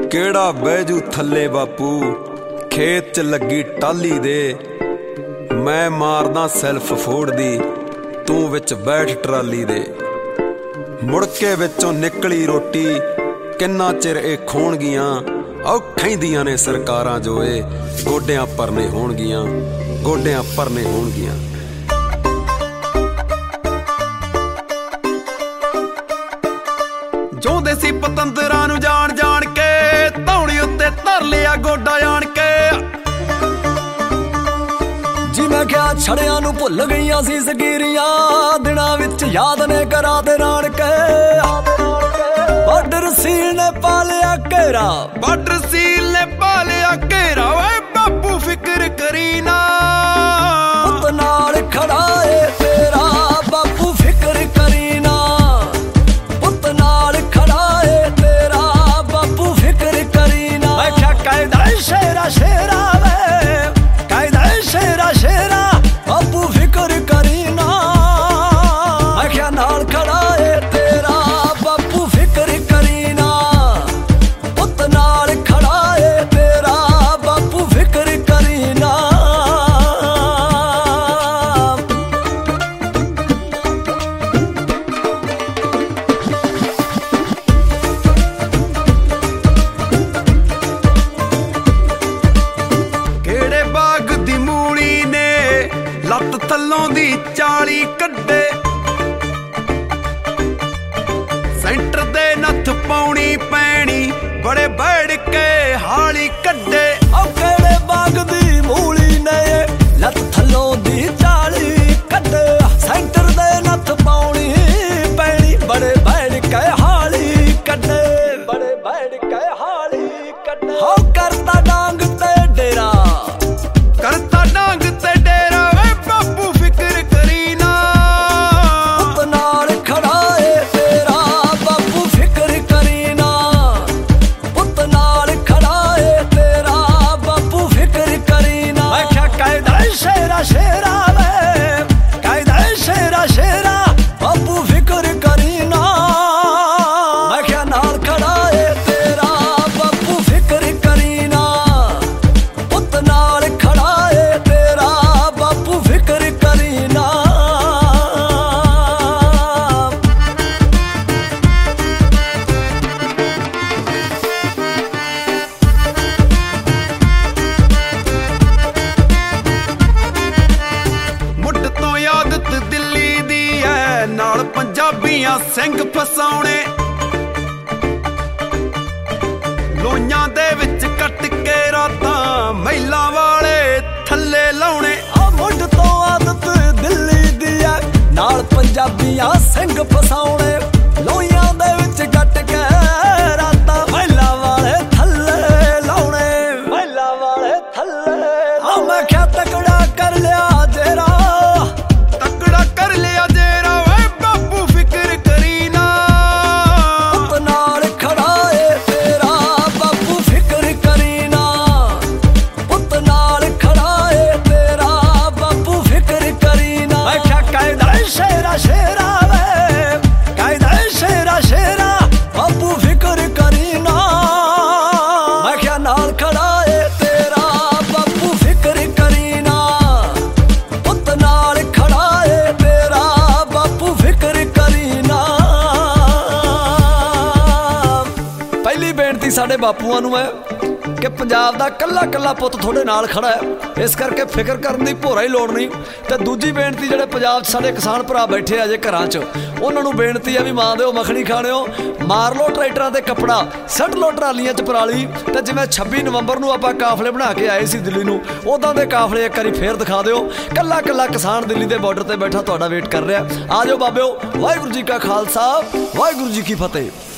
ਕਿਹੜਾ ਬਹਿਜੂ ਥੱਲੇ ਬਾਪੂ ਖੇਤ ਚ ਲੱਗੀ ਟਾਲੀ ਦੇ। ਮੈਂ ਮਾਰਦਾ ਸੈਲਫ ਫੋੜਦੀ, ਤੂੰ ਵਿੱਚ ਬੈਠ ਟਰਾਲੀ ਦੇ। ਮੁੜ ਕੇ ਵਿੱਚੋਂ ਨਿਕਲੀ ਰੋਟੀ, ਕਿੰਨਾ ਚਿਰ ਇਹ ਖੋਣਗੀਆਂ। ਔਖੈਂਦੀਆਂ ਨੇ ਸਰਕਾਰਾਂ ਜੋ ਇਹ ਗੋਡਿਆਂ ਪਰਨੇ ਹੋਣਗੀਆਂ, ਗੋਡਿਆਂ ਪਰਨੇ ਹੋਣਗੀਆਂ। ਚਾਹੁੰਦੇ ਸੀ ਪਤੰਦਰਾਂ ਨੂੰ ਜਾਣ ਜਾਣ ਕੇ, ਧੌਣੀ ਉੱਤੇ ਧਰ ਲਿਆ ਗੋਡਾ ਆਣ ਕੇ। ਜੀ ਮੈਂ ਕਿਹਾ ਛੜਿਆਂ ਨੂੰ ਭੁੱਲ ਗਈਆਂ ਸੀ ਸਗੀਰੀਆਂ, ਦਿਨਾਂ ਵਿੱਚ ਯਾਦ ਨੇ ਕਰਾ ਦੇ ਨਾਨਕੇ। ਬਾਰਡਰ ਸੀਲ ਨੇ ਪਾ ਲਿਆ ਘੇਰਾ, ਬਾਰਡਰ ਸੀਲ ਨੇ ਪਾ ਲਿਆ ਘੇਰਾ। ਓਏ ਬਾਪੂ ਫਿਕਰ ਕਰੀ ਨਾ, ਪੁੱਤ ਨਾਲ ਖੜਾ ਏ ਤੇਰਾ ਬਾਪੂ ਫਿਕਰ ਕਰੀ ਨਾ। ਪੁੱਤ ਨਾਲ ਖੜਾ ਏ ਤੇਰਾ ਬਾਪੂ ਫਿਕਰ ਕਰੀ ਨਾ। ਮੈਂ ਕਿਹਾ ਕਾਇਦਾ ਸ਼ੇਰਾ ਸ਼ੇਰਾ ਵੇ, ਕਾਇਦਾ ਸ਼ੇਰਾ ਸ਼ੇਰਾ ਬਾਪੂ ਫਿਕਰ ਕਰੀ ਨਾ। ਮੈਂ ਕਿਹਾ ਨਾਲ ਖੜਾ ਏ ਤੇਰਾ ਬਾਪੂ ਫਿਕਰ ਕਰੀ ਨਾ। ਪੁੱਤ ਨਾਲ ਖੜਾ ਏ ਤੇਰਾ ਬਾਪੂ ਫਿਕਰ ਕਰੀ ਨਾ। ਕਿਹੜੇ ਬਾਗ ਦੀ ਮੂਲੀ ਨੇ ਲੱਤ ਥੱਲੋਂ ਦੀ 40 ਕੱਢੇ। ਸੈਂਟਰ ਦੇ ਨੱਥ ਪਾਉਣੀ ਪੈਣੀ, ਬੜੇ ਬੈੜ ਕੇ ਹਾਲੀ ਕੱਢੇ। ਉਹ ਕਿਹੜੇ ਬਾਗ ਦੀ ਮੂਲੀ ਨੇ ਲੱਤ ਥੱਲੋਂ ਦੀ 40 ਕੱਢੇ। ਸੈਂਟਰ ਦੇ ਨੱਥ ਪਾਉਣੀ ਪੈਣੀ, ਬੜੇ ਬੈੜ ਕੇ ਹਾਲੀ ਕੱਢੇ, ਬੜੇ ਬੈੜ ਕੇ ਹਾਲੀ ਕੱਢੇ। ਹੋ ਕਰਤਾ ਡਾਂਗ ਤੇ ਡੇਰਾ, ਕਰਤਾ ਡਾਂਗ ਤੇ ਡੇਰਾ। ਵੇ ਬਾਪੂ ਫਿਕਰ ਕਰੀ ਨਾ, ਪੁੱਤ ਨਾਲ ਖੜਾ ਏ ਤੇਰਾ ਬਾਪੂ ਫਿਕਰ ਕਰੀ ਨਾ। ਪੁੱਤ ਨਾਲ ਖੜਾ ਏ ਤੇਰਾ ਬਾਪੂ ਫਿਕਰ ਕਰੀ ਨਾ। ਮੈਂ ਕਿਹਾ ਕਾਇਦਾ ਸ਼ੇਰਾ ਸ਼ੇਰਾ ਵੇ, ਕਾਇਦਾ ਸ਼ੇਰਾ ਸ਼ੇਰਾ ਬਾਪੂ ਫਿਕਰ ਕਰੀ ਨਾ। ਮੈਂ ਕਿਹਾ ਨਾਲ ਖੜਾ ਏ ਤੇਰਾ ਬਾਪੂ ਫਿਕਰ ਕਰੀ ਨਾ। ਪੁੱਤ ਨਾਲ ਖੜਾ ਏ ਤੇਰਾ ਬਾਪੂ ਫਿਕਰ ਕਰੀ ਨਾ। ਮੁੱਢ ਤੋਂ ਆਦਤ ਦਿੱਲੀ ਦੀ ਐ, ਨਾਲ ਪੰਜਾਬੀਆਂ ਸਿੰਘ ਫਸਾਉਣੇ। ਲੋਈਆਂ ਦੇ ਵਿੱਚ ਕੱਟ ਕੇ ਰਾਤਾਂ ਮਹਿਲਾਂ ਵਾਲੇ ਥੱਲੇ ਲਾਉਣੇ। ਆ ਮੁੱਢ ਤੋਂ ਆਦਤ ਦਿੱਲੀ ਦੀ ਐ, ਨਾਲ ਪੰਜਾਬੀਆਂ ਸਿੰਘ ਫਸਾਉਣੇ। ਲੋਈਆਂ ਦੇ ਵਿੱਚ ਕੱਟ ਕੇ ਰਾਤਾਂ ਮਹਿਲਾਂ ਵਾਲੇ ਥੱਲੇ ਲਾਉਣੇ, ਮਹਿਲਾਂ ਵਾਲੇ ਥੱਲੇ। ਆ ਮੈਂ ਕਿਹਾ ਤਕੜਾ ਕਰ ਲਿਆ ਜੇਰਾ, ਤਕੜਾ ਕਰ ਲਿਆ ਜੇਰਾ। ਓਏ ਬਾਪੂ ਫਿਕਰ ਕਰੀ ਨਾ, ਪੁੱਤ ਨਾਲ ਖੜਾ ਏ ਤੇਰਾ ਬਾਪੂ ਫਿਕਰ ਕਰੀ ਨਾ। ਪੁੱਤ ਨਾਲ ਖੜਾ ਏ ਤੇਰਾ ਬਾਪੂ ਫਿਕਰ ਕਰੀ ਨਾ। ਮੈਂ ਕਿਹਾ ਕਾਇਦਾ ਸ਼ੇਰਾ ਸ਼ੇਰਾ ਵੇ, ਕਾਇਦਾ ਸ਼ੇਰਾ ਸ਼ੇਰਾ ਬਾਪੂ ਫਿਕਰ ਕਰੀ ਨਾ। ਮੈਂ ਕਿਹਾ ਨਾਲ ਖੜਾ ਏ ਤੇਰਾ ਬਾਪੂ ਫਿਕਰ ਕਰੀ ਨਾ। ਪੁੱਤ ਨਾਲ ਖੜਾ ਏ ਤੇਰਾ ਬਾਪੂ ਫਿਕਰ ਕਰੀ ਨਾ। ਪਹਿਲੀ ਬੇਨਤੀ ਸਾਡੇ ਬਾਪੂਆਂ ਨੂੰ ਹੈ ਕਿ ਪੰਜਾਬ ਦਾ ਕੱਲਾ ਕੱਲਾ ਪੁੱਤ ਤੁਹਾਡੇ ਨਾਲ ਖੜਾ ਹੈ, ਇਸ ਕਰਕੇ ਫਿਕਰ ਕਰਨ ਦੀ ਭੋਰਾ ਹੀ ਲੋੜ ਨਹੀਂ। ਤੇ ਦੂਜੀ ਬੇਨਤੀ ਜਿਹੜੇ ਪੰਜਾਬ 'ਚ ਸਾਡੇ ਕਿਸਾਨ ਭਰਾ ਬੈਠੇ ਆ ਜੇ ਘਰਾਂ 'ਚ, ਉਹਨਾਂ ਨੂੰ ਬੇਨਤੀ ਆ ਵੀ ਮਾਂ ਦਿਓ ਮੱਖਣੀ ਖਾਣਿਓ, ਮਾਰ ਲਓ ਟਰੈਕਟਰਾਂ ਤੇ ਕੱਪੜਾ, ਸੱਟ ਲਓ ਟਰਾਲੀਆਂ 'ਚ ਪਰਾਲੀ। ਤੇ ਜਿਵੇਂ 26 ਨਵੰਬਰ ਨੂੰ ਆਪਾਂ ਕਾਫਲੇ ਬਣਾ ਕੇ ਆਏ ਸੀ ਦਿੱਲੀ ਨੂੰ, ਉਦਾਂ ਦੇ ਕਾਫਲੇ ਇੱਕ ਵਾਰੀ ਫੇਰ ਦਿਖਾ ਦਿਓ। ਕੱਲਾ ਕੱਲਾ ਕਿਸਾਨ ਦਿੱਲੀ ਦੇ ਬਾਰਡਰ ਤੇ ਬੈਠਾ ਤੁਹਾਡਾ ਵੇਟ ਕਰ ਰਿਹਾ। ਆ ਜਾਓ ਬਾਬਿਓ, ਵਾਹਿਗੁਰੂ ਜੀ ਕਾ ਖਾਲਸਾ, ਵਾਹਿਗੁਰੂ ਜੀ ਕੀ ਫਤਿਹ।